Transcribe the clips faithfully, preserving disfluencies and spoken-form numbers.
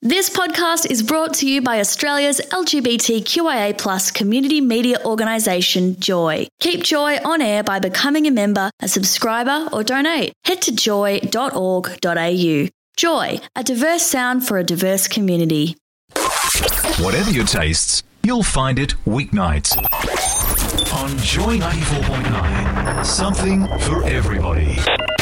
This podcast is brought to you by Australia's L G B T Q I A plus community media organisation, Joy. Keep Joy on air by becoming a member, a subscriber or donate. Head to joy dot org dot a u. Joy, a diverse sound for a diverse community. Whatever your tastes, you'll find it weeknights on Joy ninety-four point nine. Something for everybody.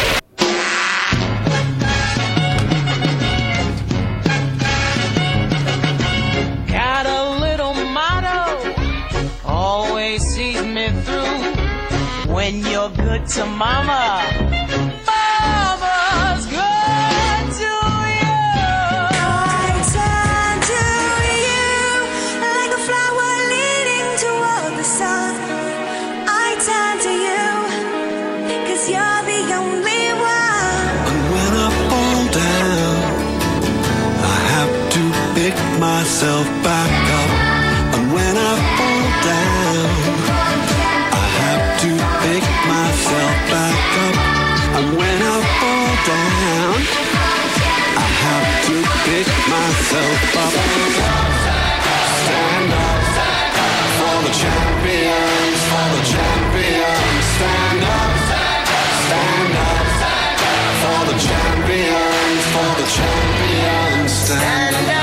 Got a little motto, always sees me through. When you're good to mama, mama's good to you. I turn to you like a flower leading toward the sun. I turn to you, cause you're the only one. And when I fall down, I have to pick myself back up. And when I fall down, I have to pick myself back up. And when I fall down, I have to pick myself up. Stand up for the champions, for the champions. Stand up, stand up for the champions, for the champions. Stand up.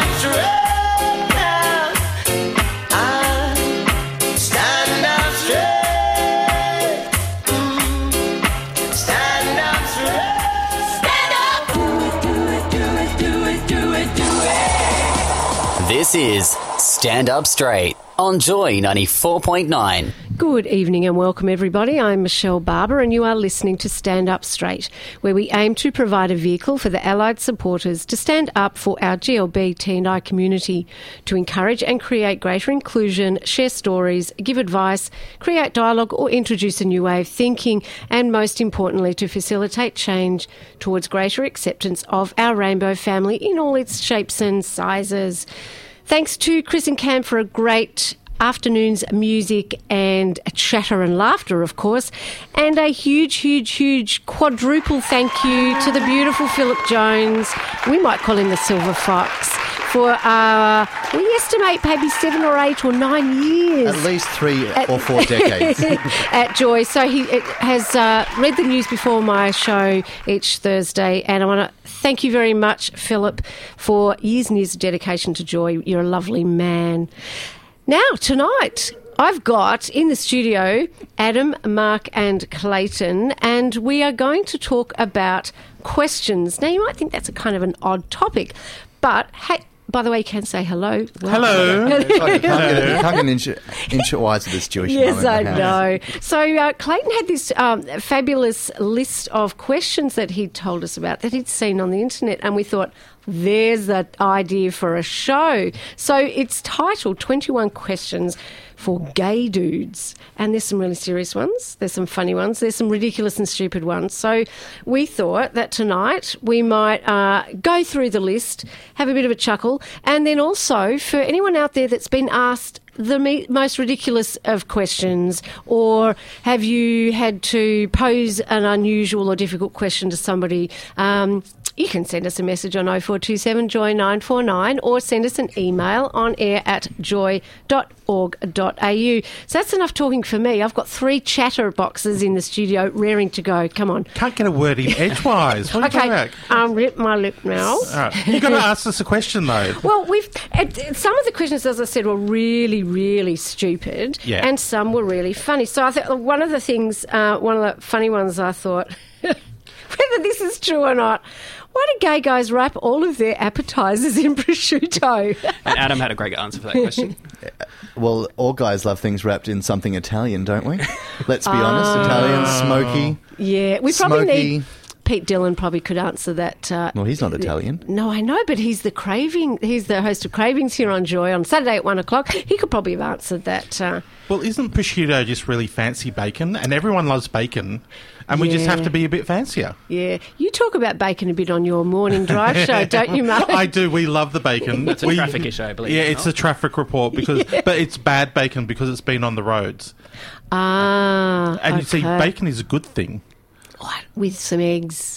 This is Stand Up Straight on Joy ninety-four point nine. Good evening and welcome everybody. I'm Michelle Barber and you are listening to Stand Up Straight, where we aim to provide a vehicle for the allied supporters to stand up for our G L B T and I community, to encourage and create greater inclusion, share stories, give advice, create dialogue or introduce a new way of thinking, and most importantly to facilitate change towards greater acceptance of our rainbow family in all its shapes and sizes. Thanks to Chris and Cam for a great afternoon's music and chatter and laughter, of course, and a huge, huge, huge quadruple thank you to the beautiful Philip Jones. We might call him the Silver Fox. For, uh, we estimate maybe seven or eight or nine years. At least three at, or four decades. At Joy. So he has uh, read the news before my show each Thursday, and I want to thank you very much, Philip, for years and years of dedication to Joy. You're a lovely man. Now, tonight, I've got in the studio Adam, Mark and Clayton, and we are going to talk about questions. Now, you might think that's a kind of an odd topic, but hey, by the way, you can say hello. Welcome. Hello. It's like you can't get, you can't get an inch, inch wise of this Jewish Yes, I house. know. So uh, Clayton had this um, fabulous list of questions that he told us about that he'd seen on the internet, and we thought, there's that idea for a show. So it's titled twenty-one Questions for Gay Dudes. And there's some really serious ones. There's some funny ones. There's some ridiculous and stupid ones. So we thought that tonight we might uh, go through the list, have a bit of a chuckle, and then also for anyone out there that's been asked the me- most ridiculous of questions, or have you had to pose an unusual or difficult question to somebody, um, you can send us a message on oh four two seven joy nine four nine or send us an email on air at joy dot org dot a u. So that's enough talking for me. I've got three chatter boxes in the studio raring to go. Come on. Can't get a word in edgewise. What Okay, are you um, rip my lip now. All right. You've got to ask us a question, though. Well, we've uh, some of the questions, as I said, were really, really stupid, Yeah. and some were really funny. So I thought one of the things, uh, one of the funny ones, I thought, whether this is true or not, why do gay guys wrap all of their appetisers in prosciutto? And Adam had a great answer for that question. Well, all guys love things wrapped in something Italian, don't we? Let's be honest. Italian, smoky. Yeah, we probably Smoky. need. Pete Dillon probably could answer that. Uh, Well, he's not Italian. No, I know, but he's the craving. He's the host of Cravings here on Joy on Saturday at one o'clock. He could probably have answered that. Uh, Well, isn't prosciutto just really fancy bacon? And everyone loves bacon. And we just Yeah. have to be a bit fancier. yeah, you talk about bacon a bit on your morning drive show, don't you, Mark? I do. We love the bacon. It's a we, traffic issue, I believe. Yeah, it's it's a traffic report, because, but it's bad bacon because it's been on the roads. Ah, And okay. you see, bacon is a good thing. What, with some eggs.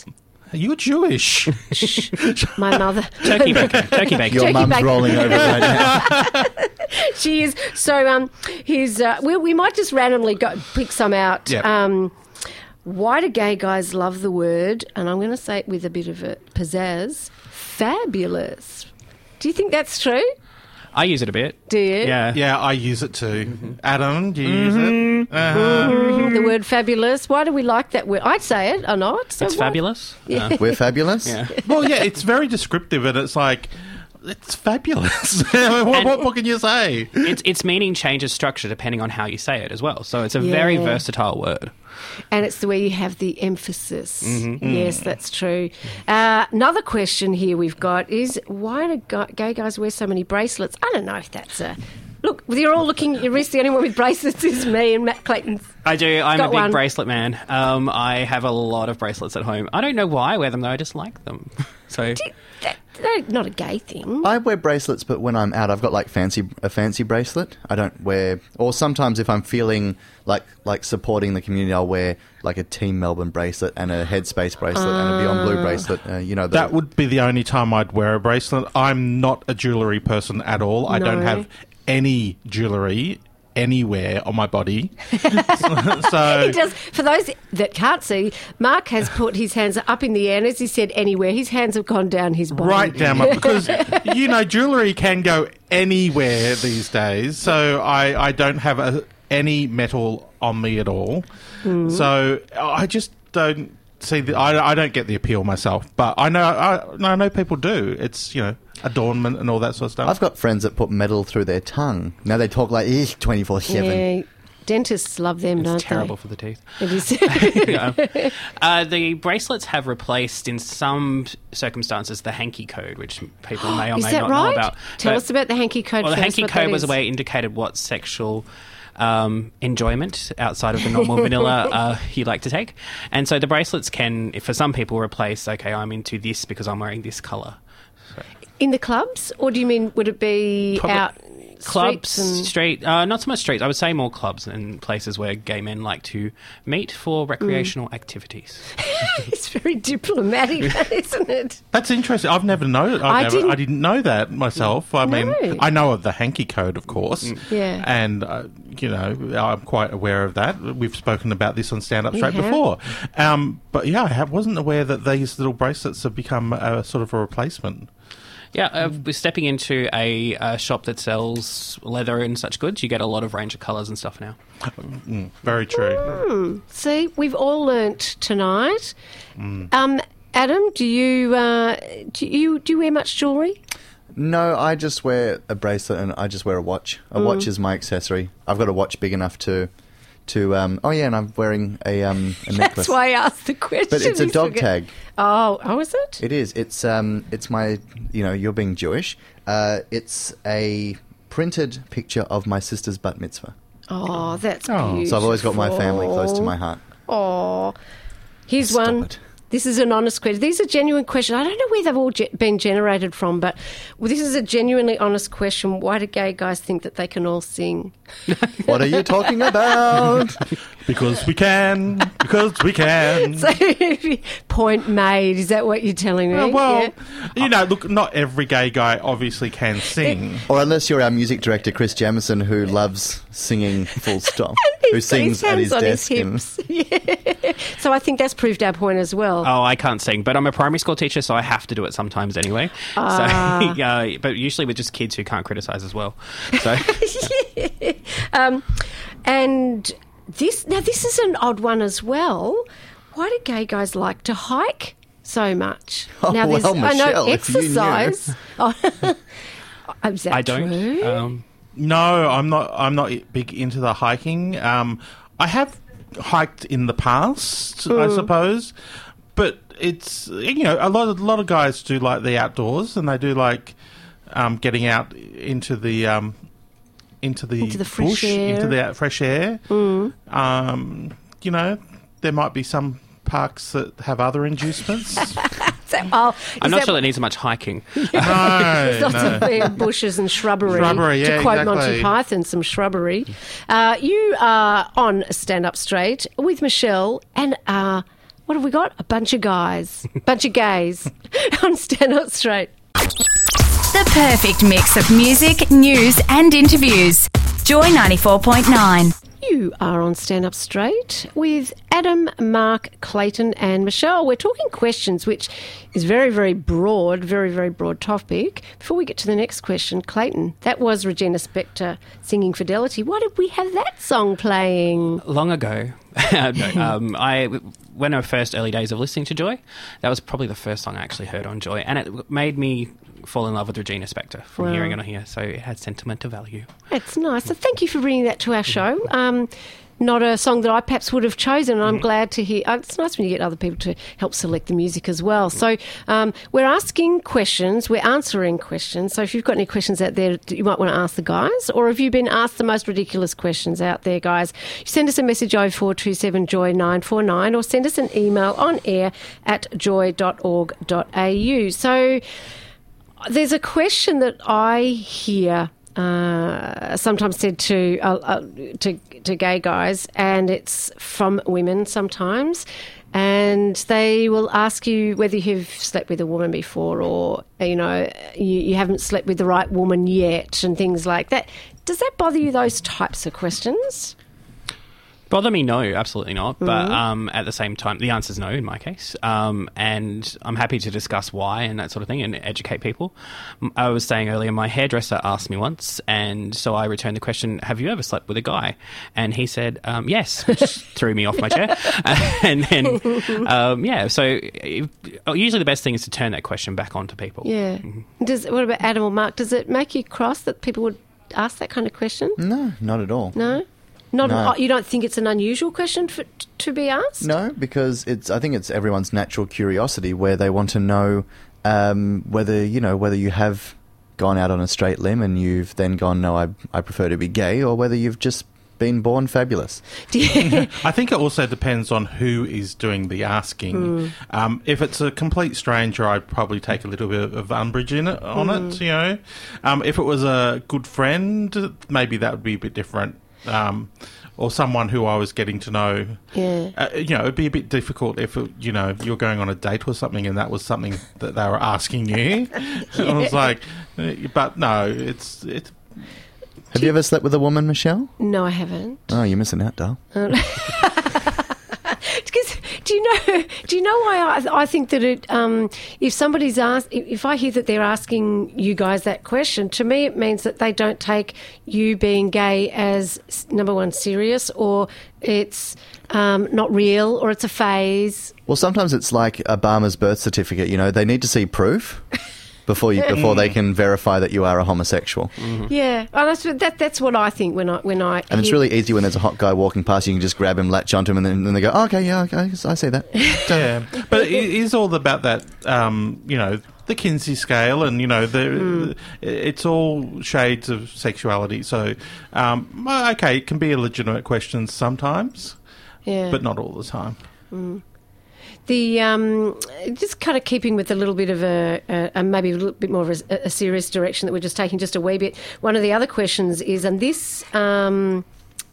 You're Jewish. My mother. Turkey bacon. Turkey bacon. Your Turkey mum's bacon. rolling over right now. She is. So um, here's, uh, we, we might just randomly go, pick some out. Yep. Um, why do gay guys love the word, and I'm going to say it with a bit of a pizzazz, fabulous? Do you think that's true? I use it a bit. Do you? Yeah. Yeah, I use it too. Adam, do you use it? Uh-huh. Mhm, the word fabulous. Why do we like that word? I'd say it or not. So It's why- fabulous. Yeah. Uh, We're fabulous. yeah. Well, yeah, it's very descriptive, and it's like, it's fabulous. what, what, what can you say? Its its meaning changes structure depending on how you say it as well. So it's a very Yeah. versatile word. And it's the way you have the emphasis. Mm-hmm. Yes, that's true. Uh, another question here we've got is why do gu- gay guys wear so many bracelets? I don't know if that's a... Look, you're all looking... You're the only one with bracelets is me and Matt Clayton's. I do. I'm Got a big one. bracelet man. Um, I have a lot of bracelets at home. I don't know why I wear them though. I just like them. So That, that, not a gay thing. I wear bracelets, but when I'm out, I've got like fancy a fancy bracelet. I don't wear, or sometimes if I'm feeling like like supporting the community, I'll wear like a Team Melbourne bracelet and a Headspace bracelet and a Beyond Blue bracelet. Uh, you know, the, That would be the only time I'd wear a bracelet. I'm not a jewellery person at all. I don't No. have any jewellery anywhere on my body. so He does. For those that can't see, Mark has put his hands up in the air, and as he said, anywhere, his hands have gone down his body. right down my, because you know jewellery can go anywhere these days. So I, I don't have a, any metal on me at all. Mm. So I just don't see the. I, I don't get the appeal myself, but I know I, I know people do. It's you know adornment and all that sort of stuff. I've got friends that put metal through their tongue. Now they talk like twenty-four seven. Yeah, dentists love them, don't it's terrible they? for the teeth. It is. Yeah. Uh, the bracelets have replaced, in some circumstances, the hanky code, which people may or Is may that not right? know about. Tell But- us about the hanky code Well, the first, hanky what that code was a is. way it indicated what sexual um, enjoyment outside of the normal vanilla uh, you like to take. And so the bracelets can, for some people, replace, okay, I'm into this because I'm wearing this colour. In the clubs? Or do you mean, would it be Probably- out Clubs, streets and... street, uh, not so much streets. I would say more clubs and places where gay men like to meet for recreational Mm. activities. It's very diplomatic, isn't it? That's interesting. I've never known. I I've never, didn't- I didn't know that myself. I mean, No. I know of the hanky code, of course. Mm. Yeah. And uh, you know, I'm quite aware of that. We've spoken about this on Stand Up We Straight have. before. Um, but yeah, I have, wasn't aware that these little bracelets have become a sort of a replacement. Yeah, uh, we're stepping into a, uh shop that sells leather and such goods. You get a lot of range of colours and stuff now. Mm, very true. Hmm. See, we've all learnt tonight. Mm. Um, Adam, do you, uh, do you do you wear much jewellery? No, I just wear a bracelet and I just wear a watch. A Mm. watch is my accessory. I've got a watch big enough to, to um. Oh yeah, and I'm wearing a um a necklace. That's why I asked the question. But it's a He's dog forget- tag. Oh, oh, is it? It is. It's um. It's my. You know, you're being Jewish. Uh, it's a printed picture of my sister's bat mitzvah. Oh, that's Oh. beautiful. So I've always got my family close to my heart. Oh, here's Stop one. it. This is an honest question. These are genuine questions. I don't know where they've all ge- been generated from, but well, this is a genuinely honest question. Why do gay guys think that they can all sing? What are you talking about? Because we can. Because we can. So, point made. Is that what you're telling me? Uh, well, Yeah. you know, look, not every gay guy obviously can sing. Or unless you're our music director, Chris Jamison, who loves singing full stop, who He's- sings his at his hands on desk. his and- hips. Yeah. So I think that's proved our point as well. Oh, I can't sing, but I'm a primary school teacher, so I have to do it sometimes anyway. Ah. So, uh, but usually with just kids who can't criticise as well. So, um, and this now this is an odd one as well. Why do gay guys like to hike so much? Oh, now well, I know Michelle, if you knew. exercise. Oh, is that I don't. true? Um, No, I'm not. I'm not big into the hiking. Um, I have hiked in the past, I suppose, but it's you know a lot of a lot of guys do like the outdoors and they do like um, getting out into the um, into the Into the fresh bush, air. into the fresh air. Mm. Um, you know, there might be some parks that have other inducements. So, oh, I'm is not that- sure that needs much hiking. no, Lots no. of uh, bushes and shrubbery. Shrubbery, to yeah, quote Monty exactly. Python, some shrubbery. Uh, you are on Stand Up Straight with Michelle and uh, what have we got? A bunch of guys, bunch of gays on Stand Up Straight. The perfect mix of music, news and interviews. Joy ninety-four point nine. You are on Stand Up Straight with Adam, Mark, Clayton and Michelle. We're talking questions, which is very, very broad, very, very broad topic. Before we get to the next question, Clayton, that was Regina Spektor singing Fidelity. Why did we have that song playing? Long ago. no, um, I, when our first early days of listening to Joy, that was probably the first song I actually heard on Joy. And it made me fall in love with Regina Spektor from Wow. hearing it on here. So it had sentimental value. That's nice. So thank you for bringing that to our show. Um, not a song that I perhaps would have chosen. I'm Mm. glad to hear. Uh, it's nice when you get other people to help select the music as well. So um, we're asking questions. We're answering questions. So if you've got any questions out there that you might want to ask the guys, or have you been asked the most ridiculous questions out there, guys, send us a message oh four two seven joy nine four nine or send us an email on air at joy dot org dot a u. So there's a question that I hear uh, sometimes said to uh, uh, to to gay guys, and it's from women sometimes, and they will ask you whether you've slept with a woman before, or you know you, you haven't slept with the right woman yet, and things like that. Does that bother you? Those types of questions? Bother me? No, absolutely not. But Mhm. um, at the same time, the answer's no in my case. Um, and I'm happy to discuss why and that sort of thing and educate people. M- I was saying earlier, my hairdresser asked me once, and so I returned the question, have you ever slept with a guy? And he said, um, yes, which threw me off my chair. and then, um, yeah, so if, usually the best thing is to turn that question back onto people. Yeah. Does what about Adam or Mark? Does it make you cross that people would ask that kind of question? No, not at all. No. Not No. An, you don't think it's an unusual question for, to be asked? No, because it's. I think it's everyone's natural curiosity where they want to know um, whether you know whether you have gone out on a straight limb and you've then gone, no, I I prefer to be gay, or whether you've just been born fabulous. I think it also depends on who is doing the asking. Mm. Um, if it's a complete stranger, I'd probably take a little bit of umbrage in it, on Mm. it, you know. Um, if it was a good friend, maybe that would be a bit different. Um, or someone who I was getting to know. Yeah. Uh, you know, it'd be a bit difficult if, it, you know, you're going on a date or something and that was something that they were asking you. I was like, uh, but no, it's... it's Have you ever slept with a woman, Michelle? No, I haven't. Oh, you're missing out, doll. Um, Because do you know? Do you know why I, I think that it? Um, if somebody's asked, if I hear that they're asking you guys that question, to me it means that they don't take you being gay as number one serious, or it's um, not real, or it's a phase. Well, sometimes it's like Obama's birth certificate. You know, they need to see proof before you before they can verify that you are a homosexual. Yeah, and that's, that, that's what I think when I when I. And it's hear- really easy when there's a hot guy walking past. You can just grab him, latch onto him, and then, then they go, oh, "Okay, yeah, okay, I see that." yeah, but it is all about that, um, you know, the Kinsey scale, and you know, the Mm. it's all shades of sexuality. So, um, well, okay, it can be a legitimate question sometimes, Yeah. but not all the time. Mm. The um, just kind of keeping with a little bit of a, a, a maybe a little bit more of a, a serious direction that we're just taking just a wee bit. One of the other questions is, and this um,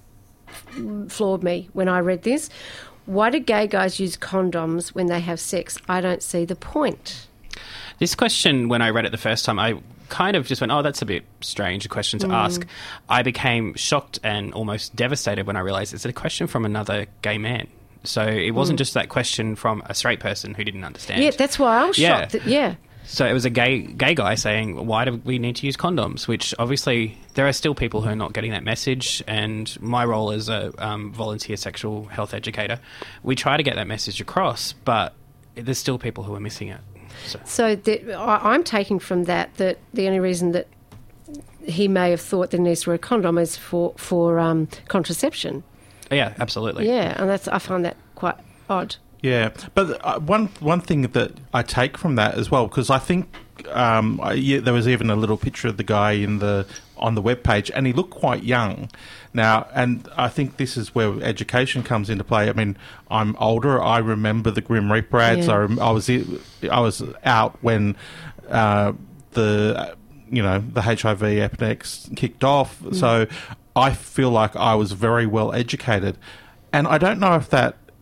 floored me when I read this: why do gay guys use condoms when they have sex? I don't see the point. This question, when I read it the first time, I kind of just went, oh, that's a bit strange a question to Mm. ask. I became shocked and almost devastated when I realised it's a question from another gay man. So it wasn't Mm. just that question from a straight person who didn't understand. Yeah, that's why I was Yeah. shocked. That, yeah. So it was a gay gay guy saying, why do we need to use condoms? Which obviously there are still people who are not getting that message. And my role as a um, volunteer sexual health educator, we try to get that message across, but there's still people who are missing it. So. So that, I, I'm taking from that that the only reason that he may have thought that he needs to wear a condom is for for um, contraception. Yeah, absolutely. Yeah, and that's I find that quite odd. Yeah, but uh, one one thing that I take from that as well, because I think um, I, yeah, there was even a little picture of the guy in the on the webpage, and he looked quite young. Now, and I think this is where education comes into play. I mean, I'm older. I remember the Grim Reaper ads. Yeah. I, rem- I was I was out when uh, the you know the H I V epidemics kicked off. Mm. So I feel like I was very well educated, and I don't know if that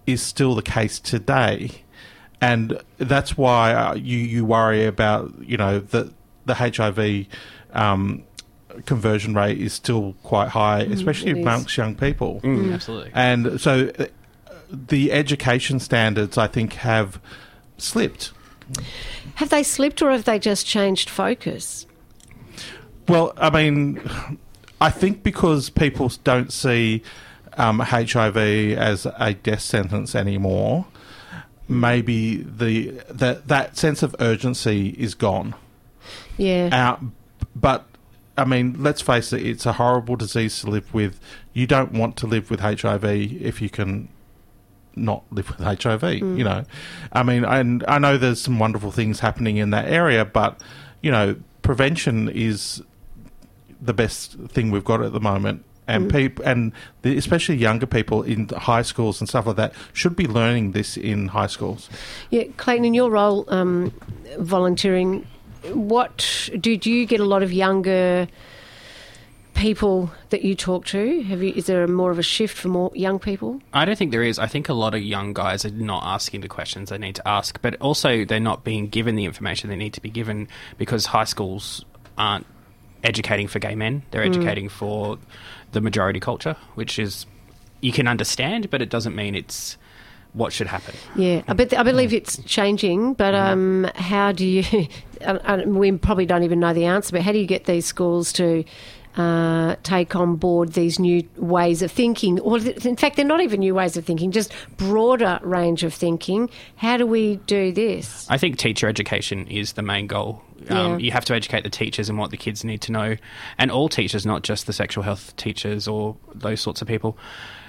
is still the case today. And that's why uh, you, you worry about, you know, the, the H I V um, conversion rate is still quite high, especially mm, amongst young people. Mm, absolutely. And so uh, the education standards, I think, have slipped. Have they slipped or have they just changed focus? Well, I mean, I think because people don't see um, H I V as a death sentence anymore, maybe the, the that sense of urgency is gone. Yeah. Uh, but, I mean, let's face it, it's a horrible disease to live with. You don't want to live with H I V if you can not live with H I V, mm. you know. I mean, and I know there's some wonderful things happening in that area, but, you know, prevention is the best thing we've got at the moment. And Mm. people, and the, especially younger people in high schools and stuff like that, should be learning this in high schools. Yeah, Clayton, in your role um, volunteering, what did you get a lot of younger people that you talk to? Have you? Is there more of a shift for more young people? I don't think there is. I think a lot of young guys are not asking the questions they need to ask, but also they're not being given the information they need to be given because high schools aren't educating for gay men. They're Mm. educating for the majority culture, which is you can understand, but it doesn't mean it's what should happen. Yeah, I, bet, I believe it's changing, but um, how do you... and- and we probably don't even know the answer, but how do you get these schools to uh, take on board these new ways of thinking? Or, in fact, they're not even new ways of thinking, just broader range of thinking. How do we do this? I think teacher education is the main goal. Um, Yeah. You have to educate the teachers and what the kids need to know, and all teachers, not just the sexual health teachers or those sorts of people.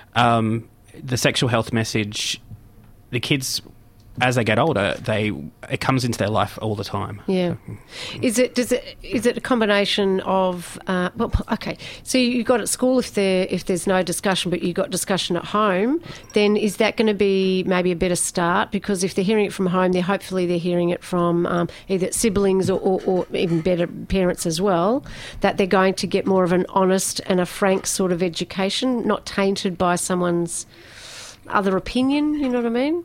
Um, the sexual health message, the kids, as they get older, they it comes into their life all the time. Yeah. Is it does it is it a combination of uh, well okay, so you got at school if there if there's no discussion but you got discussion at home, then is that going to be maybe a better start? Because if they're hearing it from home, they're hopefully they're hearing it from um, either siblings or, or, or even better parents as well, that they're going to get more of an honest and a frank sort of education, not tainted by someone's other opinion, you know what I mean?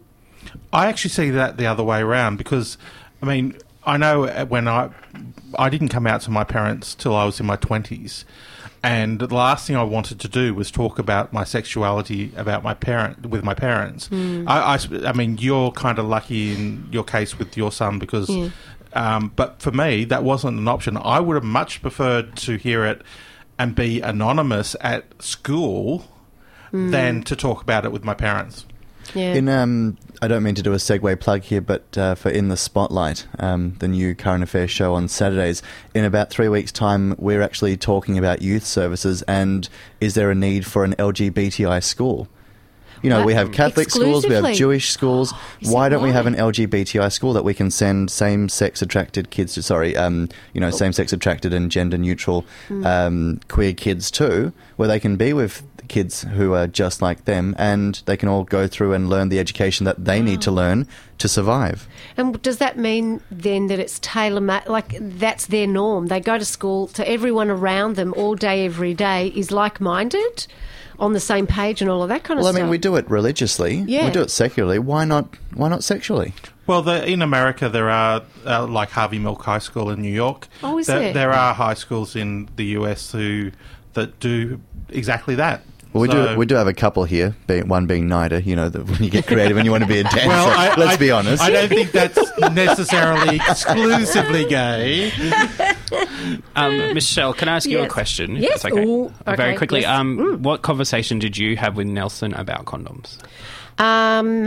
I actually see that the other way around because, I mean, I know when I I didn't come out to my parents till I was in my twenties, and the last thing I wanted to do was talk about my sexuality about my parent with my parents. Mm. I, I, I mean, you're kind of lucky in your case with your son because, Yeah. um, but for me, that wasn't an option. I would have much preferred to hear it and be anonymous at school Mm. than to talk about it with my parents. Yeah. In um, I don't mean to do a segue plug here, but uh, for In the Spotlight, um, the new current affairs show on Saturdays, in about three weeks' time, we're actually talking about youth services and is there a need for an L G B T I school? You know, What? we have Catholic schools, we have Exclusively? Jewish schools. Is Why that don't we why? have an L G B T I school that we can send same-sex attracted kids to? Sorry, um, you know, same-sex attracted and gender-neutral um, queer kids too, where they can be with kids who are just like them, and they can all go through and learn the education that they need to learn to survive. And does that mean then that it's tailor-made, like that's their norm? They go to school, to everyone around them all day, every day is like-minded, on the same page and all of that kind of Well, I stuff? mean, we do it religiously. Yeah. We do it secularly. Why not? Why not sexually? Well, the, in America, there are, uh, like Harvey Milk High School in New York. Oh, is there, there? There are high schools in the U S who that do exactly that. Well, we So- do. We do have a couple here. Being, one being NIDA. You know, the, when you get creative and you want to be a dancer. Well, I, let's I- be honest. I don't think that's necessarily exclusively gay. Um, Michelle, can I ask you a Yes. question? if Yes. that's okay? Ooh, okay, Very quickly, yes. um, Mm. what conversation did you have with Nelson about condoms? Um,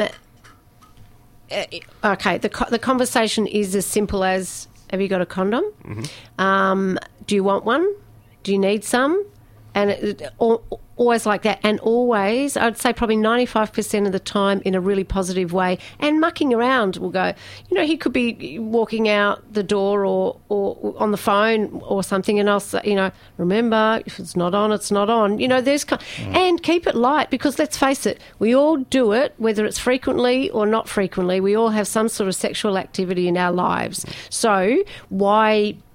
uh, okay, the co- the conversation is as simple as: have you got a condom? Mm-hmm. Um, do you want one? Do you need some? And it, it, al- always like that, and always, I'd say probably ninety-five percent of the time in a really positive way. And mucking around will go, you know, he could be walking out the door or, or on the phone or something, and I'll say, you know, remember, if it's not on, it's not on. You know, there's, ki- and keep it light, because let's face it, we all do it, whether it's frequently or not frequently. We all have some sort of sexual activity in our lives. So why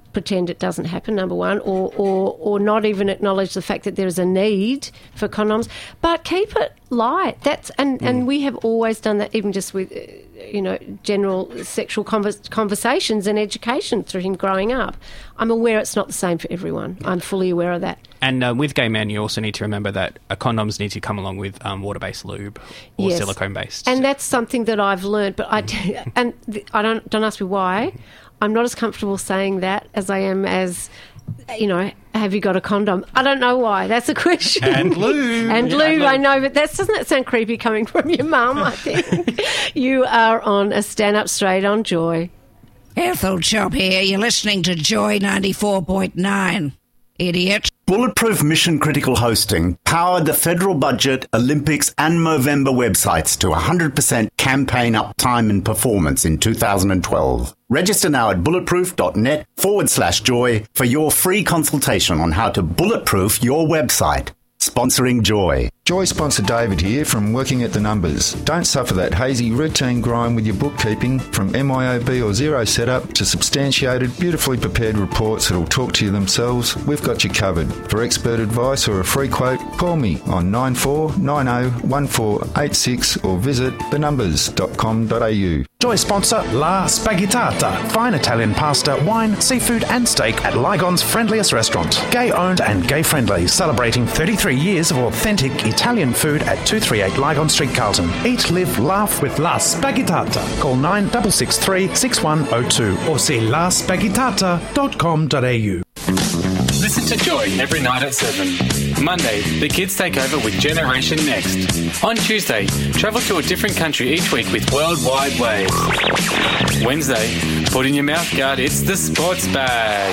pretend it doesn't happen, number one, or, or or not even acknowledge the fact that there is a need for condoms, but keep it light. That's and, mm. and we have always done that, even just with, uh, you know, general sexual convers- conversations and education through him growing up. I'm aware it's not the same for everyone. I'm fully aware of that. And uh, with gay men, you also need to remember that uh, condoms need to come along with um, water-based lube or yes. silicone-based. And that's something that I've learned, but I and th- I don't don't ask me why. I'm not as comfortable saying that as I am as, you know, have you got a condom? I don't know why. That's a question. And lube. and lube, I know, but that doesn't that sound creepy coming from your mum, I think. You are on a Stand Up Straight on Joy. Ethel Chop here. You're listening to Joy ninety-four point nine. Idiot. Bulletproof Mission Critical Hosting powered the federal budget, Olympics and Movember websites to one hundred percent campaign uptime and performance in two thousand twelve. Register now at bulletproof.net forward slash joy for your free consultation on how to bulletproof your website. Sponsoring Joy. Joy sponsor David here from Working at the Numbers. Don't suffer that hazy routine grind with your bookkeeping. From M I O B or zero setup to substantiated, beautifully prepared reports that'll talk to you themselves, we've got you covered. For expert advice or a free quote, call me on nine four nine zero one four eight six or visit the numbers dot com dot a u. Joy sponsor La Spaghettata. Fine Italian pasta, wine, seafood and steak at Lygon's friendliest restaurant. Gay owned and gay friendly, celebrating thirty-three years of authentic Italian food at two thirty-eight Lygon Street, Carlton. Eat, live, laugh with La Spaghettata. Call nine six six three, six one zero two or see la spaghettata dot com dot a u. Listen to Joy every night at seven. Monday, the kids take over with Generation Next. On Tuesday, travel to a different country each week with Worldwide Waves. Wednesday, put in your mouth guard, it's the sports bag.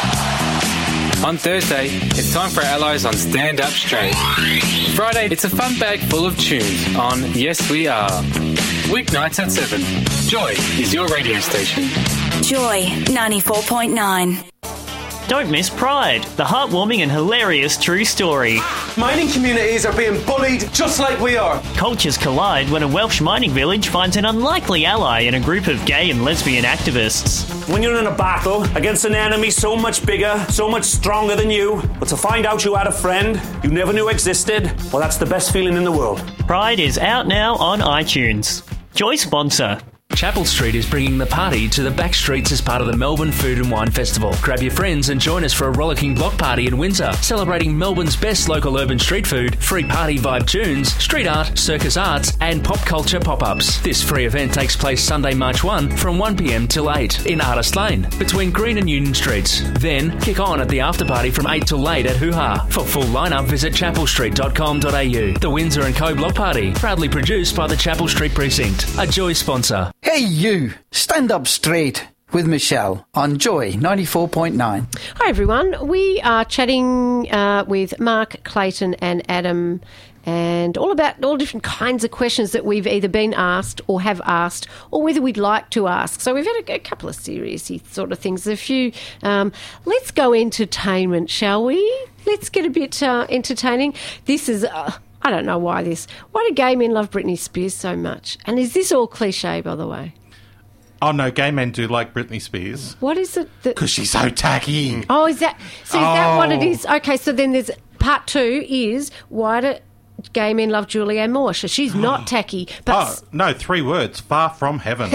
On Thursday, it's time for our allies on Stand Up Straight. Friday, it's a fun bag full of tunes on Yes We Are. Weeknights at seven. Joy is your radio station. Joy ninety-four point nine. Don't miss Pride, the heartwarming and hilarious true story. Mining communities are being bullied just like we are. Cultures collide when a Welsh mining village finds an unlikely ally in a group of gay and lesbian activists. When you're in a battle against an enemy so much bigger, so much stronger than you, but to find out you had a friend you never knew existed, well, that's the best feeling in the world. Pride is out now on iTunes. Joy sponsor. Chapel Street is bringing the party to the back streets as part of the Melbourne Food and Wine Festival. Grab your friends and join us for a rollicking block party in Windsor, celebrating Melbourne's best local urban street food, free party vibe tunes, street art, circus arts and pop culture pop-ups. This free event takes place Sunday, March first from one p m till eight in Artist Lane, between Green and Union Streets. Then kick on at the after party from eight till eight at Hoo Ha. For full lineup, visit chapel street dot com dot a u. The Windsor and Co block party, proudly produced by the Chapel Street Precinct, a Joy sponsor. Hey you, stand up straight with Michelle on Joy ninety-four point nine. Hi everyone, we are chatting uh, with Mark, Clayton and Adam, and all about all different kinds of questions that we've either been asked or have asked, or whether we'd like to ask. So we've had a, a couple of serious sort of things, a few. Um, let's go entertainment, shall we? Let's get a bit uh, entertaining. This is... Uh, I don't know why this. Why do gay men love Britney Spears so much? And is this all cliche, by the way? Oh, no, gay men do like Britney Spears. What is it? That... Because she's so tacky. Oh, is that... So is oh. that what it is? Okay, so then there's... Part two is, why do gay men love Julianne Moore? She's not tacky, but... Oh, no, three words. Far from heaven.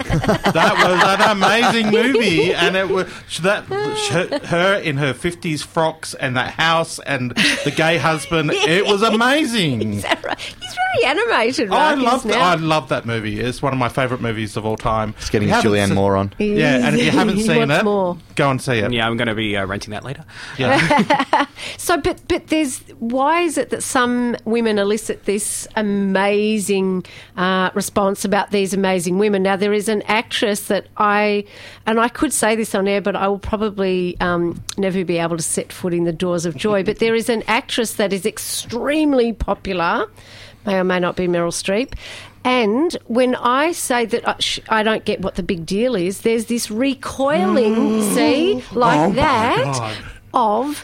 That was an amazing movie, and it was that her in her fifties frocks and that house and the gay husband. It was amazing. Is that right? He's very animated. I right? love now. I love that movie. It's one of my favourite movies of all time. It's getting Julianne Moore on. Yeah, and if you haven't seen it, more. go and see it. Yeah, I'm going to be uh, renting that later. Yeah. So, but but there's why is it that some women elicit this amazing uh, response about these amazing women? Now, there is an actress that I, and I could say this on air, but I will probably um, never be able to set foot in the doors of Joy. But there is an actress that is extremely popular, may or may not be Meryl Streep. And when I say that I, sh- I don't get what the big deal is, there's this recoiling, mm. see, like oh that, of...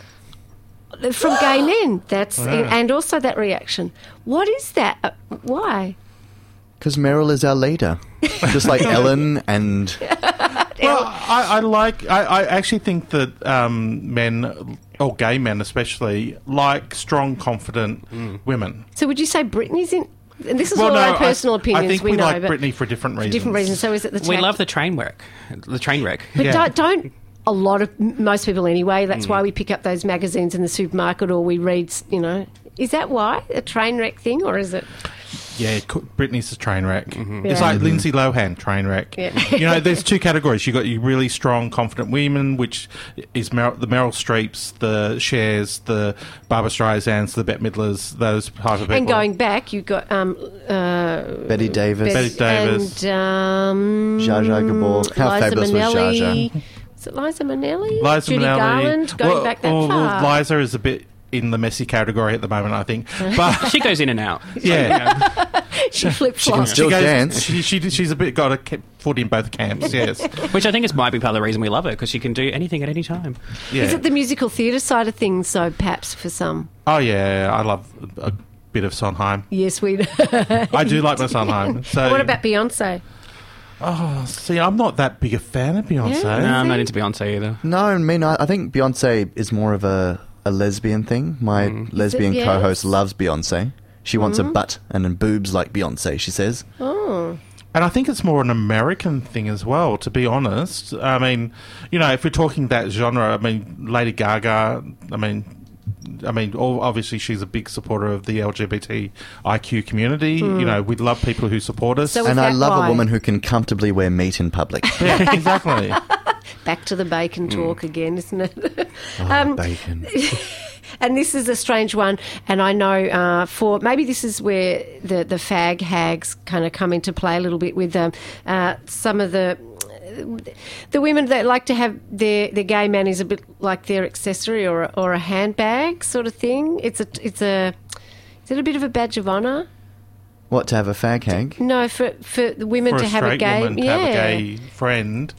from gay men. That's Yeah. and also that reaction. What is that? Uh, why? Because Meryl is our leader. Just like Ellen and Well, I, I like. I, I actually think that um, men, or gay men especially, like strong, confident women. So would you say Britney's in... And this is Well, all no, our I- personal I opinions, think we, we know. like but Britney for different For reasons. different reasons. So is it the We tag- love the train wreck. The train wreck. But don't, don't a lot of most people anyway. That's Mm. why we pick up those magazines in the supermarket, or we read. You know, is that why a train wreck thing, or is it? Yeah, co- Britney's a train wreck. Mm-hmm. It's Yeah. like Lindsay Lohan, train wreck. Yeah. You know, there's two categories. You've got your really strong, confident women, which is Mer- the Meryl Streeps, the Chers, the Barbara Streisands, the Bette Midlers, those type of people. And going back, you've got um, uh, Betty Davis. Betty Davis. and um, Zsa Zsa Gabor. How Liza fabulous was Zsa Minnelli. Zsa? Is it Liza Minnelli? Liza Judy Minnelli. Garland. Going well, back that well, far. Liza is a bit in the messy category at the moment, I think. But She goes in and out. yeah, she flip She can flops. still goes- dance. She, she, she's a bit got a ca- foot in both camps. Yes, Which I think is might be part of the reason we love her, because she can do anything at any time. yeah. Is it the musical theatre side of things? So perhaps for some, Oh yeah, I love a bit of Sondheim. yes, we. I do like my Sondheim. So What about Beyonce? Oh, see, I'm not that big a fan of Beyonce. Yeah. No, I'm not into Beyonce either. No, I mean, I, I think Beyonce is more of a, a lesbian thing. My lesbian Is it? co-host Yes. loves Beyonce. She wants a butt and then boobs like Beyonce, she says. Oh, And I think it's more an American thing as well, to be honest. I mean, you know, if we're talking that genre, I mean, Lady Gaga, I mean, I mean, all, obviously she's a big supporter of the L G B T I Q community. You know, we love people who support us. So is And I that love why? a woman who can comfortably wear meat in public. yeah, exactly. back to the bacon talk again, isn't it? Oh, Um, bacon. And this is a strange one, and I know uh, for maybe this is where the the fag hags kind of come into play a little bit with um, uh, some of the the women that like to have their, their gay man is a bit like their accessory or a, or a handbag sort of thing. It's a it's a is it a bit of a badge of honour? What, to have a fag hag? No, for for the women For to a have a straight gay woman to yeah. have a gay friend.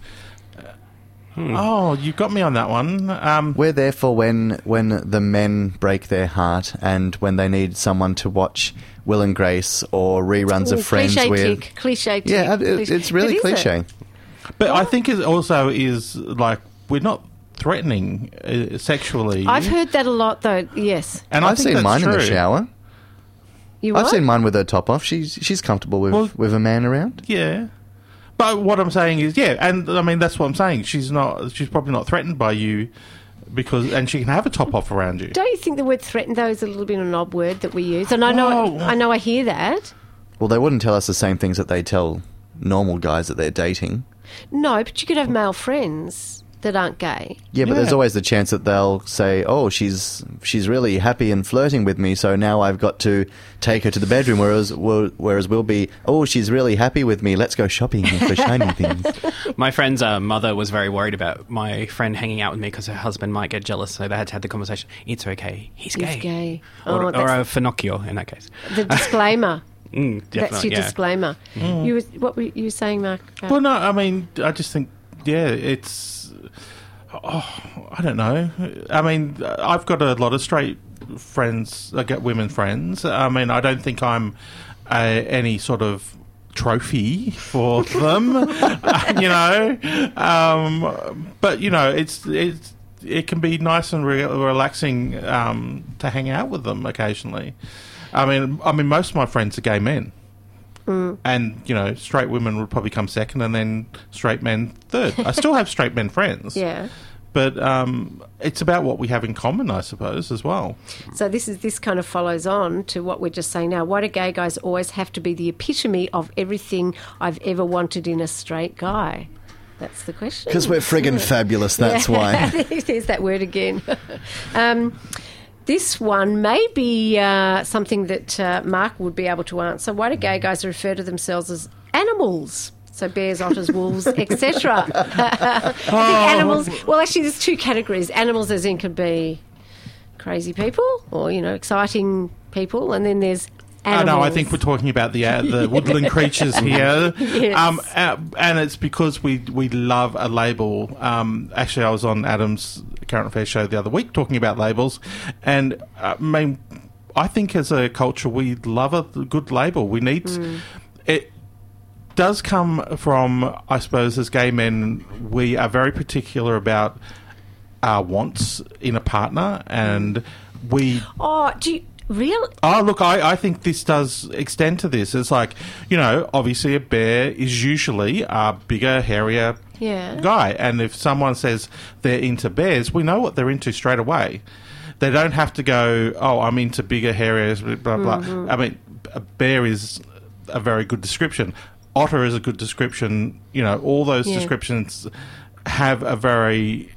Oh, you got me on that one. Um, We're there for when when the men break their heart and when they need someone to watch Will and Grace or reruns Ooh, of Friends cliche with. tick, cliche tick. Yeah, it, Cliche- it's really But is it? cliche. but I think it also is like we're not threatening uh, sexually. I've heard that a lot, though. Yes, and I I've think seen that's mine true. in the shower. you. I've what? seen mine with her top off. She's she's comfortable with, Well- with a man around. Yeah. But what I'm saying is, yeah, and I mean that's what I'm saying. She's not. She's probably not threatened by you because, and she can have a top off around you. Don't you think the word "threatened" though is a little bit of an odd word that we use? And I know, Oh. I know, I hear that. Well, they wouldn't tell us the same things that they tell normal guys that they're dating. No, but you could have male friends that aren't gay. Yeah, but Yeah. there's always the chance that they'll say, "Oh, she's she's really happy and flirting with me, so now I've got to take her to the bedroom." Whereas we'll, whereas we'll be, "Oh, she's really happy with me. Let's go shopping for shiny things." My friend's uh, mother was very worried about my friend hanging out with me because her husband might get jealous, so they had to have the conversation. It's okay. He's gay. He's gay. Or, Oh, or that's a Finocchio in that case. the disclaimer. Mm, That's definitely, your yeah. disclaimer. Mm. You was, what were you saying, Mark? about- Well, no, I mean, I just think, yeah, it's. Oh, I don't know. I mean, I've got a lot of straight friends. I get women friends. I mean, I don't think I'm uh, any sort of trophy for them, you know. Um, but you know, it's it's it can be nice and re- relaxing um, to hang out with them occasionally. I mean, I mean, most of my friends are gay men. Mm. And, you know, straight women would probably come second and then straight men third. I still have straight men friends. Yeah. But um, it's about what we have in common, I suppose, as well. So this is this kind of follows on to what we're just saying now. Why do gay guys always have to be the epitome of everything I've ever wanted in a straight guy? That's the question. Because we're friggin' fabulous, that's Yeah. why. There's that word again. um, this one may be uh, something that uh, Mark would be able to answer. Why do gay guys refer to themselves as animals? So bears, otters, wolves, et cetera. I think animals. Well, actually, there's two categories. Animals, as in, could be crazy people or you know exciting people, and then there's I animals. know, I think we're talking about the uh, the woodland creatures here. Yes. Um, uh, and it's because we, we love a label. Um, actually, I was on Adam's Current Affairs show the other week talking about labels. And uh, I mean, I think as a culture, we love a good label. We need... Mm. it. does come from, I suppose, as gay men, we are very particular about our wants in a partner, and we... Oh, do you... Really? Oh, look, I, I think this does extend to this. It's like, you know, obviously a bear is usually a bigger, hairier Yeah. guy. And if someone says they're into bears, we know what they're into straight away. They don't have to go, oh, I'm into bigger, hairier, blah, blah. Mhm. I mean, a bear is a very good description. Otter is a good description. You know, all those Yeah. descriptions have a very...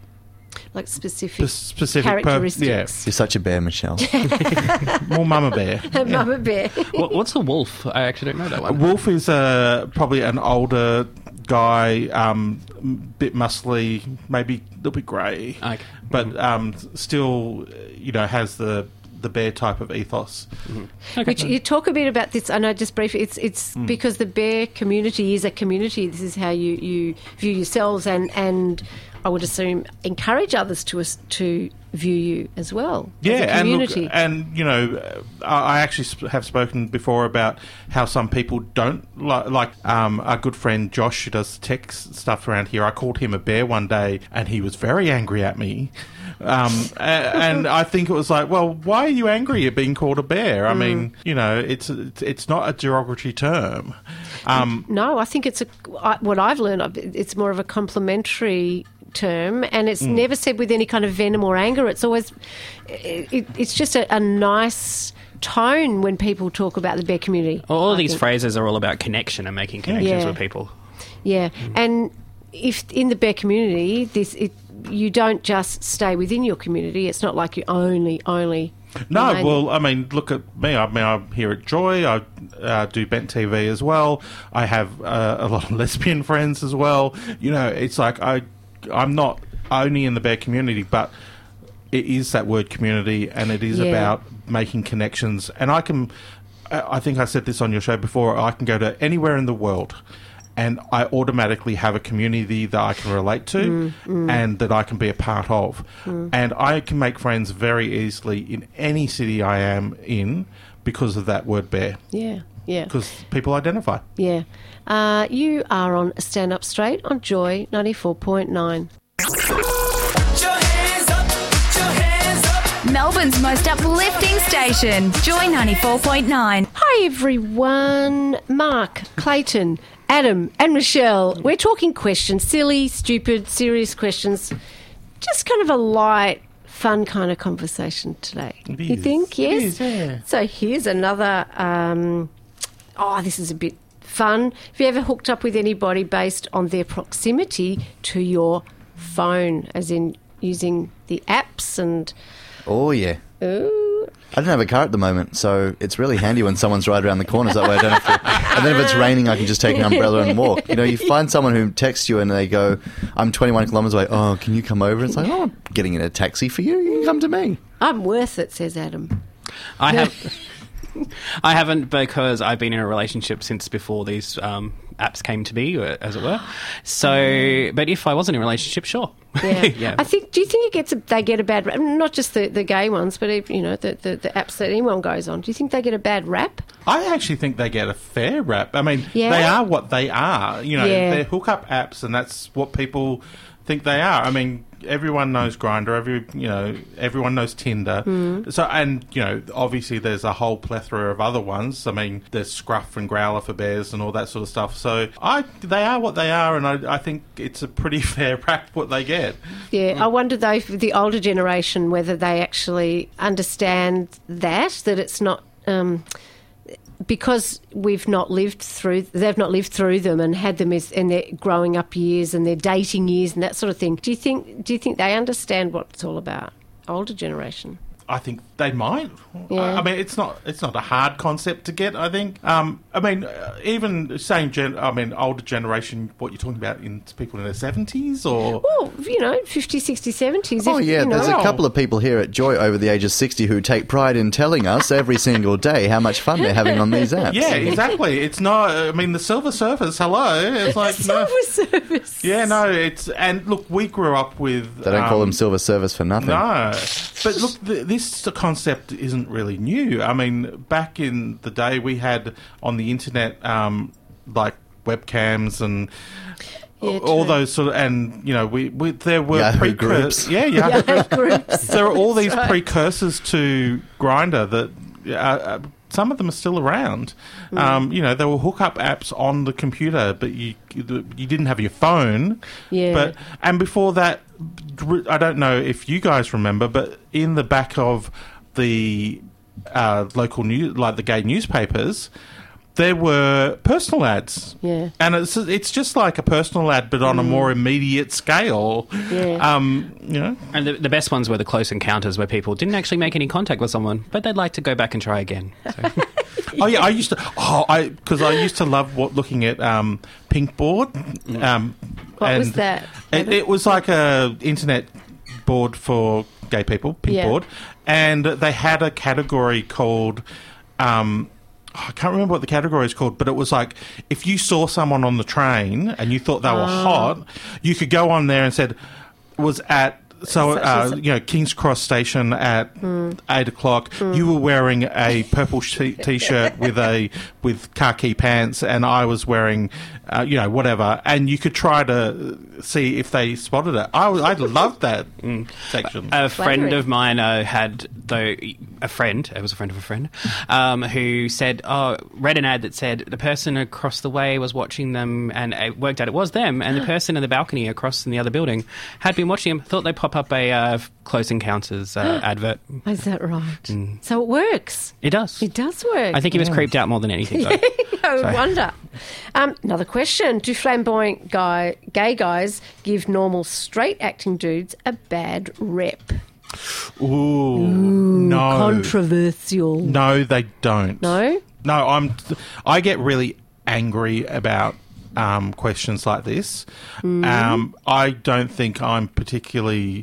Like specific, specific pur- characteristics. yeah. You're such a bear, Michelle. More mama bear. Mama bear. What, what's a wolf? I actually don't know that A one. wolf is uh, probably an older guy, um, bit muscly, maybe a little bit grey, Okay. but um, still, you know, has the the bear type of ethos. Which you talk a bit about this. I know, just briefly. It's it's Mm. because the bear community is a community. This is how you, you view yourselves, and, and I would assume encourage others to us to view you as well. Yeah, as a and look, community. and you know, I I actually sp- have spoken before about how some people don't li- like. Um, our good friend Josh, who does tech s- stuff around here, I called him a bear one day, and he was very angry at me. Um, a- and I think it was like, well, why are you angry at being called a bear? I Mm. mean, you know, it's it's it's not a derogatory term. Um, No, I think it's a. I, what I've learned, it's more of a complimentary term, and it's Mm. never said with any kind of venom or anger. It's always, it, it's just a, a nice tone when people talk about the bear community. All of I these think. phrases are all about connection and making connections Yeah. with people. Yeah, and if in the bear community, this it, you don't just stay within your community. It's not like you only only. No, remain- well, I mean, look at me. I mean, I'm here at Joy. I uh, do Bent T V as well. I have uh, a lot of lesbian friends as well. You know, it's like I, I'm not only in the bear community, but it is that word community, and it is Yeah. about making connections. And I can, I I think I said this on your show before, I can go to anywhere in the world, and I automatically have a community that I can relate to Mm, mm. and that I can be a part of. Mm. And I can make friends very easily in any city I am in because of that word bear. Yeah, yeah, Because people identify. yeah. Uh, you are on Stand Up Straight on Joy ninety-four point nine. Melbourne's most uplifting station, Joy ninety-four point nine. Hi everyone, Mark, Clayton, Adam, and Michelle. We're talking questions, silly, stupid, serious questions. Just kind of a light, fun kind of conversation today. It You is. think? Yes. It is, yeah. So here's another. Um, oh, this is a bit fun. Have you ever hooked up with anybody based on their proximity to your phone, as in using the apps and? Oh, yeah. Ooh. I don't have a car at the moment, so it's really handy when someone's right around the corners. That way I don't have to... And then if it's raining, I can just take an umbrella and walk. You know, you find someone who texts you and they go, I'm twenty-one kilometres away. Oh, can you come over? It's like, oh, I'm getting in a taxi for you. You can come to me. I'm worth it, says Adam. I have. I haven't, because I've been in a relationship since before these um, apps came to be, as it were. So, but if I wasn't in a relationship, sure. Yeah. Yeah. I think. Do you think it gets a, they get a bad rap? Not just the, the gay ones, but even, you know the, the the apps that anyone goes on. Do you think they get a bad rap? I actually think they get a fair rap. I mean, Yeah? they are what they are. You know, Yeah. they're hookup apps, and that's what people think they are. I mean, everyone knows Grindr. Every you know, everyone knows Tinder. Mm. So, and you know, obviously, there's a whole plethora of other ones. I mean, there's Scruff and Growler for bears and all that sort of stuff. So, I they are what they are, and I, I think it's a pretty fair rap what they get. Yeah, I wonder though, for the older generation, whether they actually understand that that it's not. Um, because we've not lived through, they've not lived through them and had them as, in their growing up years and their dating years and that sort of thing. Do you think? Do you think they understand what it's all about? Older generation. I think they might. Yeah. I, I mean, it's not it's not a hard concept to get. I think. Um, I mean, uh, even saying, gen- I mean, older generation. What you're talking about in people in their seventies, or Well, you know, fifties, sixties, seventies. Oh, if, yeah, you know, there's a couple of people here at Joy over the age of sixty who take pride in telling us every single day how much fun they're having on these apps. yeah, exactly. It's not. I mean, the silver surface. Hello, it's like silver no, service. yeah, no. It's and look, we grew up with. They don't call um, them silver service for nothing. No, but look, th- this concept isn't really new. I mean, back in the day, we had on the internet, um, like webcams and Yeah, all true. those sort of, and you know, we, we there were Yahoo precur- groups. yeah, Yahoo Yahoo groups. groups. There are all these That's right. precursors to Grindr that uh, uh, some of them are still around. Mm. Um, you know, there were hookup apps on the computer, but you you didn't have your phone. Yeah. But and before that, I don't know if you guys remember, but in the back of the uh, local news, like the gay newspapers, there were personal ads. Yeah. And it's it's just like a personal ad, but on a more immediate scale. Yeah. Um, you know. And the, the best ones were the close encounters where people didn't actually make any contact with someone, but they'd like to go back and try again. So. Oh yeah, I used to. Oh, I because I used to love what, looking at um, Pinkboard. Um, What and was that? It, it was like a internet board for gay people, Pinkboard, Yeah. and they had a category called. Um, I can't remember what the category is called, but it was like if you saw someone on the train and you thought they were Oh. hot, you could go on there and said was at so Such uh, as- you know King's Cross Station at Mm. eight o'clock. You were wearing a purple sh- t-shirt with a with khaki pants, and I was wearing uh, you know whatever, and you could try to see if they spotted it. I I loved that section. A friend of mine uh, had, though, a friend, it was a friend of a friend, um, who said, oh, read an ad that said the person across the way was watching them, and it worked out it was them, and the person in the balcony across in the other building had been watching them, thought they'd pop up a uh, Close Encounters uh, advert. Is that right? Mm. So it works. It does. It does work. I think he was creeped out more than anything, though. I would So- wonder. Um, another question. Do flamboyant guy, gay guys give normal straight acting dudes a bad rep? Ooh, Ooh, no, controversial. No, they don't. No? No, I'm. I get really angry about um, questions like this. Mm. Um, I don't think I'm particularly.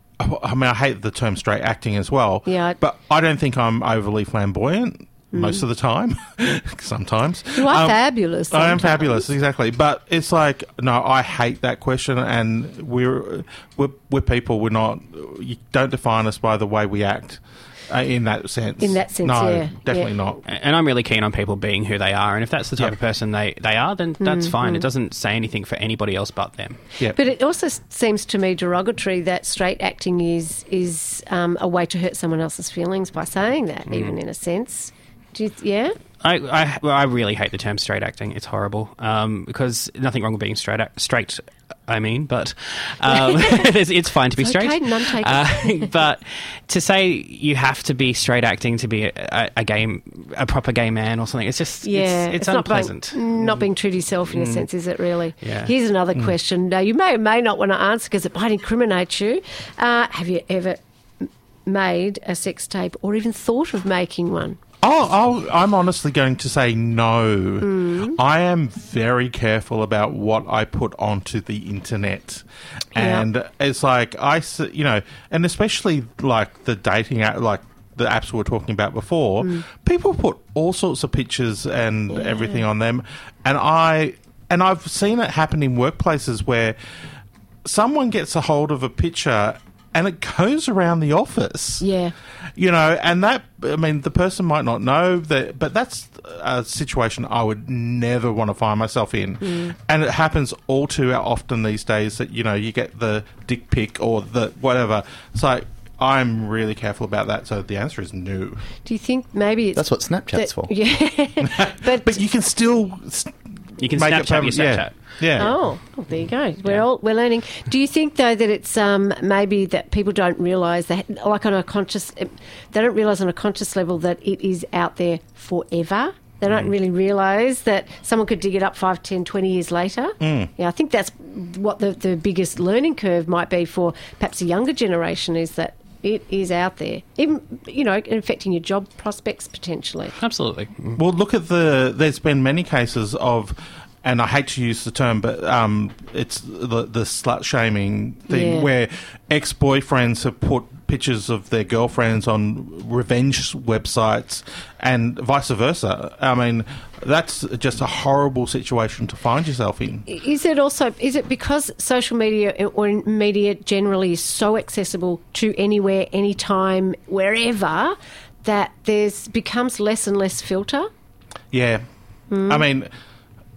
I mean, I hate the term straight acting as well. Yeah. But I don't think I'm overly flamboyant Mm. most of the time. Sometimes. You are Um, fabulous. I am sometimes. fabulous, exactly. But it's like, no, I hate that question, and we're we're, we're people. We're not. You don't define us by the way we act. Uh, in that sense. In that sense, no, yeah. definitely Yeah. not. And I'm really keen on people being who they are, and if that's the type Yep. of person they, they are, then that's Mm, fine. mm. It doesn't say anything for anybody else but them. But it also s- seems to me derogatory that straight acting is is um, a way to hurt someone else's feelings by saying that, Mm. even in a sense. Do you, yeah? I, I, well, I really hate the term straight acting. It's horrible um, because nothing wrong with being straight. Act, straight, I mean, but um, it's, it's fine to be It's straight. okay, none taken. Uh, but to say you have to be straight acting to be a, a, a game, a proper gay man or something, it's just Yeah, it's, it's, not unpleasant. being, not being true to yourself in a Mm. sense, is it really? Yeah. Here's another Mm. question. Now, you may or may not want to answer because it might incriminate you. Uh, have you ever m- made a sex tape or even thought of making one? Oh, I'll, I'm honestly going to say no. Mm. I am very careful about what I put onto the internet. Yeah. And it's like, I, s- you know, and especially like the dating app, like the apps we were talking about before, Mm. people put all sorts of pictures and everything on them. And I, and I've seen it happen in workplaces where someone gets a hold of a picture and it goes around the office. Yeah. You know, and that, I mean, the person might not know that, but that's a situation I would never want to find myself in. Mm. And it happens all too often these days that, you know, you get the dick pic or the whatever. It's like, I'm really careful about that. So the answer is no. Do you think maybe it's... That's what Snapchat's that- for. Yeah. but, but you can still... You can make it Snapchat your permanent, yeah. Snapchat. Yeah. Oh, well, there you go. We're all we're learning. Do you think though that it's um, maybe that people don't realise that, like on a conscious, they don't realise on a conscious level that it is out there forever. They don't really realise that someone could dig it up five, ten, twenty years later. Mm. Yeah, I think that's what the the biggest learning curve might be for perhaps a younger generation is that it is out there, even you know, affecting your job prospects potentially. Absolutely. Well, look at the. There's been many cases of, and I hate to use the term, but um, it's the, the slut shaming thing Yeah. where ex-boyfriends have put pictures of their girlfriends on revenge websites and vice versa. I mean, that's just a horrible situation to find yourself in. Is it also is it because social media or media generally is so accessible to anywhere, anytime, wherever that there's becomes less and less filter? Yeah. Mm. I mean,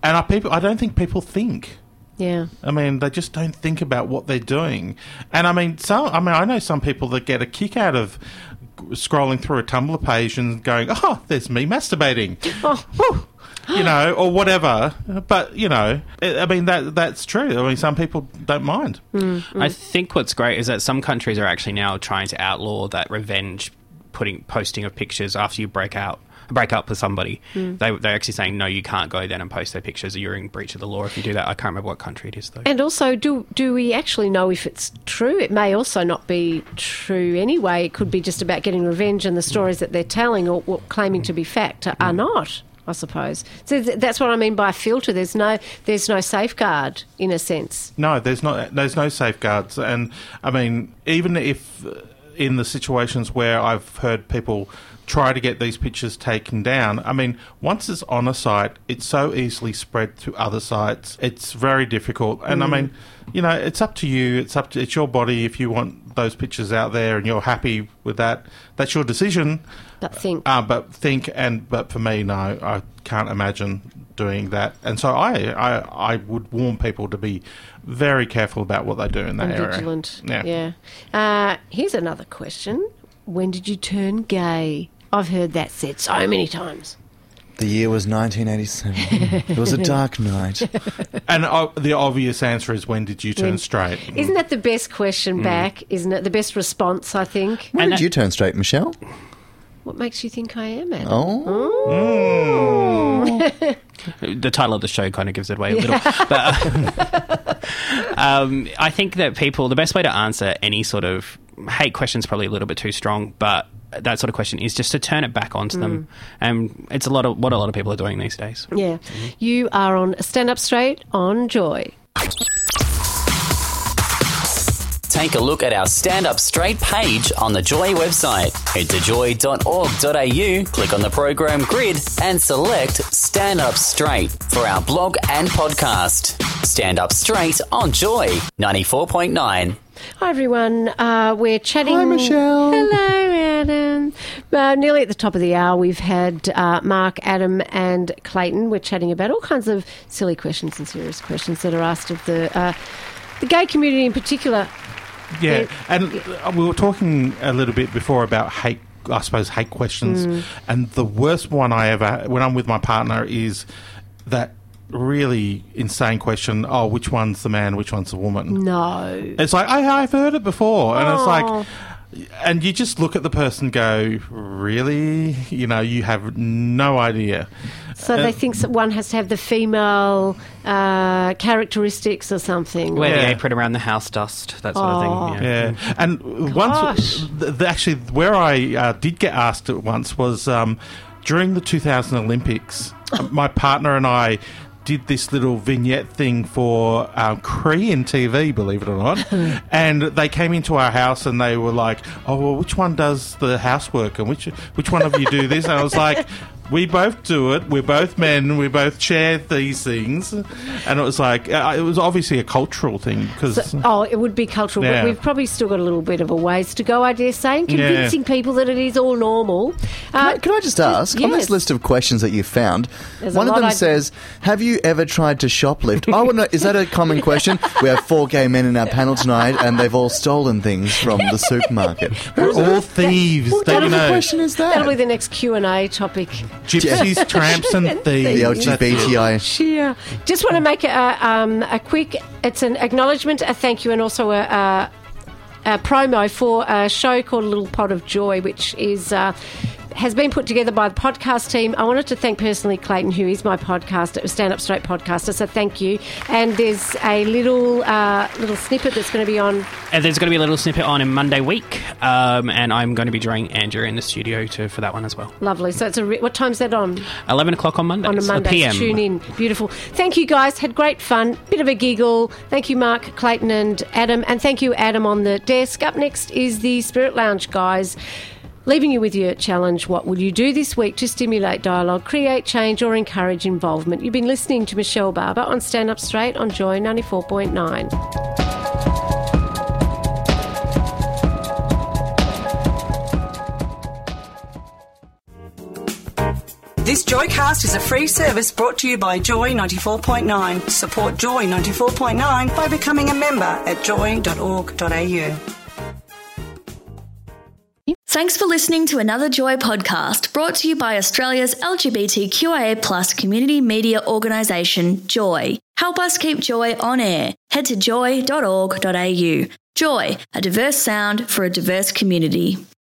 and I, people, I don't think people think. Yeah. I mean, they just don't think about what they're doing. And I mean, some, I mean, I know some people that get a kick out of scrolling through a Tumblr page and going, oh, there's me masturbating. Oh. You know, or whatever. But, you know, I mean, that that's true. I mean, some people don't mind. Mm-hmm. I think what's great is that some countries are actually now trying to outlaw that revenge putting posting of pictures after you break out. break up with somebody. Mm. They, they're actually saying, no, you can't go then and post their pictures. You're in breach of the law if you do that. I can't remember what country it is, though. And also, do do we actually know if it's true? It may also not be true anyway. It could be just about getting revenge, and the stories that they're telling or, or claiming to be fact are, are not, I suppose. So th- that's what I mean by filter. There's no there's no safeguard, in a sense. No, there's not. There's no safeguards. And, I mean, even if in the situations where I've heard people try to get these pictures taken down, I mean, once it's on a site, it's so easily spread to other sites. It's very difficult. And, mm. I mean, you know, it's up to you. It's up to it's your body. If you want those pictures out there and you're happy with that, that's your decision. But think. Uh, but think, and but for me, no, I can't imagine doing that. And so I, I, I would warn people to be very careful about what they do in that and area. Vigilant. Yeah. yeah. Uh, here's another question. When did you turn gay? I've heard that said so many times. The year was nineteen eighty-seven. It was a dark night. And uh, the obvious answer is, when did you turn When- straight? Isn't that the best question Mm. back? Isn't it the best response, I think? When did you turn straight, Michelle? What makes you think I am, Adam? Oh. The title of the show kind of gives it away a little. But, um, I think that people, the best way to answer any sort of hate question is probably a little bit too strong, but that sort of question is just to turn it back onto them. And it's a lot of what a lot of people are doing these days. Yeah. You are on Stand Up Straight on Joy. Take a look at our Stand Up Straight page on the Joy website. Head to joy dot org dot a u, click on the program grid and select Stand Up Straight for our blog and podcast. Stand Up Straight on Joy ninety-four point nine. Hi, everyone. Uh, we're chatting... Hi, Michelle. Hello, Adam. Uh, nearly at the top of the hour, we've had uh, Mark, Adam and Clayton. We're chatting about all kinds of silly questions and serious questions that are asked of the, uh, the gay community in particular. Yeah, Yeah. and we were talking a little bit before about hate, I suppose, hate questions. Mm. And the worst one I ever, when I'm with my partner, is that really insane question, oh, which one's the man, which one's the woman? No. It's like, I, I've heard it before. And Oh. it's like... And you just look at the person and go, really? You know, you have no idea. So Uh, they think that one has to have the female uh, characteristics or something. Wear Yeah. the apron around the house dust, that sort Oh. of thing. Yeah. Yeah, and once th- th- actually, where I uh, did get asked it once was um, during the two thousand Olympics. My partner and I did this little vignette thing for um, Korean T V, believe it or not, and they came into our house and they were like, "Oh, well, which one does the housework and which which one of you do this?" And I was like, we both do it. We're both men. We both share these things. And it was like, uh, it was obviously a cultural thing. Cause, So, oh, it would be cultural, Yeah. but we've probably still got a little bit of a ways to go, I dare say, in convincing people that it is all normal. Can, I, can I just ask, on yes. this list of questions that you found, There's a one of lot them I- says, have you ever tried to shoplift? I would know, is that a common question? We have four gay men in our panel tonight and they've all stolen things from the supermarket. We're all thieves. What don't kind you of know? question is that? That'll be the next Q and A topic. Gypsies, tramps and thieves. The L G B T I. Yeah. Just want to make a, um, a quick, it's an acknowledgement, a thank you, and also a, a, a promo for a show called A Little Pot of Joy, which is... Uh, has been put together by the podcast team. I wanted to thank personally Clayton, who is my podcaster, Stand Up Straight podcaster, so thank you. And there's a little uh, little snippet that's going to be on... And there's going to be a little snippet on in Monday week, um, and I'm going to be joining Andrew in the studio to, for that one as well. Lovely. So it's a... Re- what time's that on? eleven o'clock on Monday. On a Monday. P M. Tune in. Beautiful. Thank you, guys. Had great fun. Bit of a giggle. Thank you, Mark, Clayton and Adam. And thank you, Adam, on the desk. Up next is the Spirit Lounge, guys. Leaving you with your challenge, what will you do this week to stimulate dialogue, create change or encourage involvement? You've been listening to Michelle Barber on Stand Up Straight on Joy ninety-four point nine. This Joycast is a free service brought to you by Joy ninety-four point nine. Support Joy ninety-four point nine by becoming a member at joy dot org dot a u. Thanks for listening to another Joy podcast brought to you by Australia's L G B T Q I A plus community media organisation, Joy. Help us keep Joy on air. Head to joy dot org dot a u. Joy, a diverse sound for a diverse community.